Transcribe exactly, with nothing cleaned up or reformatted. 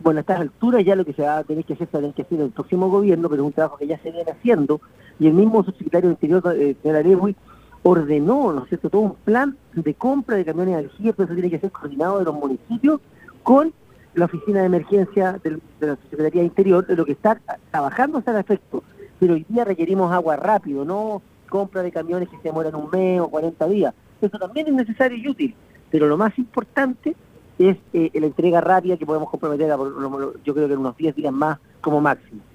bueno, a estas alturas ya lo que se va a tener que hacer, se va a tener que hacer en el próximo gobierno, pero es un trabajo que ya se viene haciendo, y el mismo subsecretario de Interior, eh, señor Aregui, ordenó, ¿no es cierto?, todo un plan de compra de camiones de energía, pero eso tiene que ser coordinado de los municipios con la oficina de emergencia del, de la Secretaría de Interior, de lo que está trabajando hasta el efecto, pero hoy día requerimos agua rápido, no compra de camiones que se demoran un mes o cuarenta días. Eso también es necesario y útil, pero lo más importante es eh, la entrega rápida que podemos comprometer, a, yo creo que en unos diez días más como máximo.